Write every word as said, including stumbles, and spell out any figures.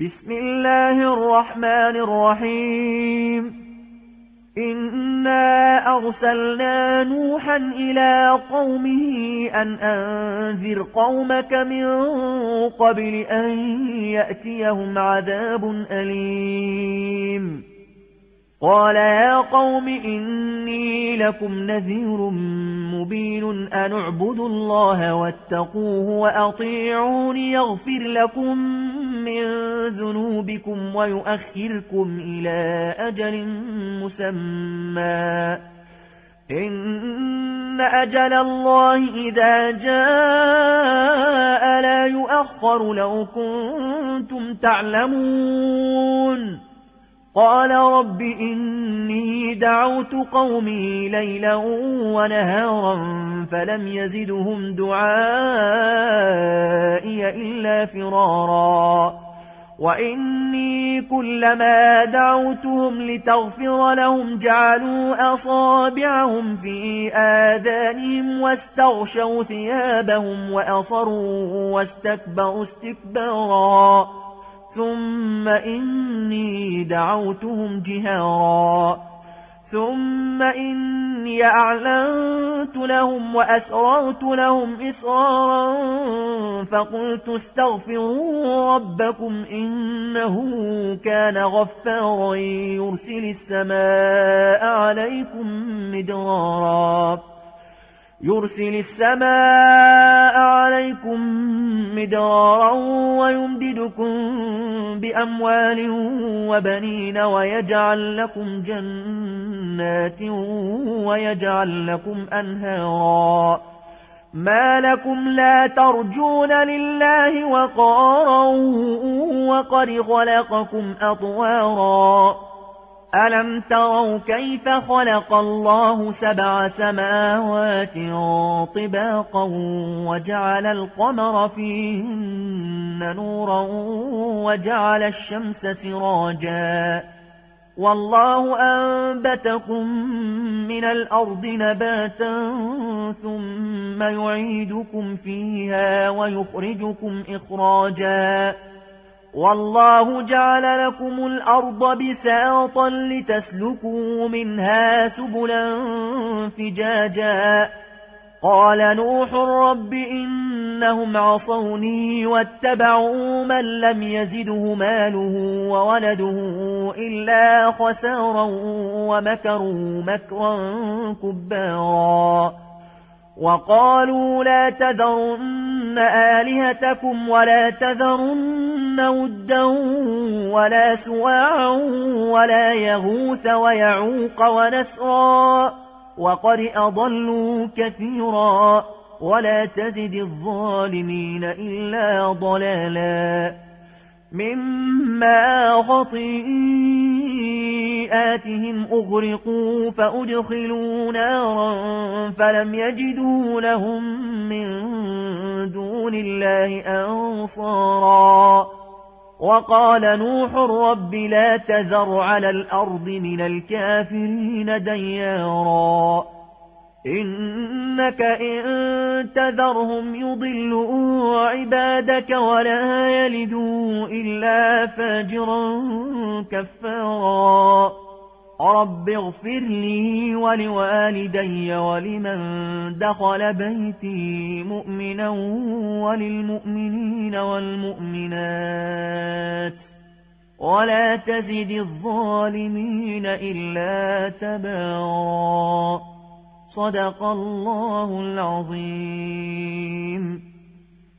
بسم الله الرحمن الرحيم إنا أرسلنا نوحا إلى قومه أن أنذر قومك من قبل أن يأتيهم عذاب أليم قال يا قوم إني لكم نذير مبين أن اعبدوا الله واتقوه وأطيعون يغفر لكم من ذنوبكم ويؤخركم إلى أجل مسمى إن أجل الله إذا جاء لا يؤخر لو كنتم تعلمون قال رب إني دعوت قومي ليلا ونهارا فلم يزدهم دعائي إلا فرارا وإني كلما دعوتهم لتغفر لهم جعلوا أصابعهم في آذانهم واستغشوا ثيابهم وأصروا واستكبروا استكبارا ثم إني دعوتهم جهارا ثم إني أعلنت لهم وأسررت لهم إسرارا فقلت استغفروا ربكم إنه كان غفارا يرسل السماء عليكم مدرارا يرسل السماء عليكم مدرارا ويمددكم بأموال وبنين ويجعل لكم جنات ويجعل لكم أنهارا ما لكم لا ترجون لله وقارا وقد خلقكم أطوارا ألم تروا كيف خلق الله سبع سماوات طباقا وجعل القمر فيهن نورا وجعل الشمس سراجا والله أنبتكم من الأرض نباتا ثم يعيدكم فيها ويخرجكم إخراجا والله جعل لكم الأرض بساطا لتسلكوا منها سبلا فجاجا قال نوح رب إنهم عصوني واتبعوا من لم يزده ماله وولده إلا خسارا ومكروا مكرا كبارا وقالوا لا تذرن آلهتكم ولا تذرن ودا ولا سواعا ولا يغوث ويعوق ونسرا وقد أضلوا كثيرا ولا تزد الظالمين إلا ضلالا مما خطيئاتهم أغرقوا فأدخلوا نارا فلم يجدوا لهم من دون الله أنصارا وقال نوح رب لا تذر على الأرض من الكافرين ديارا إنك إن تذرهم يضلوا عبادك ولا يلدوا إلا فاجرا كفارا رب اغفر لي ولوالدي ولمن دخل بيتي مؤمنا وللمؤمنين والمؤمنات ولا تزد الظالمين إلا تبارا صدق الله العظيم.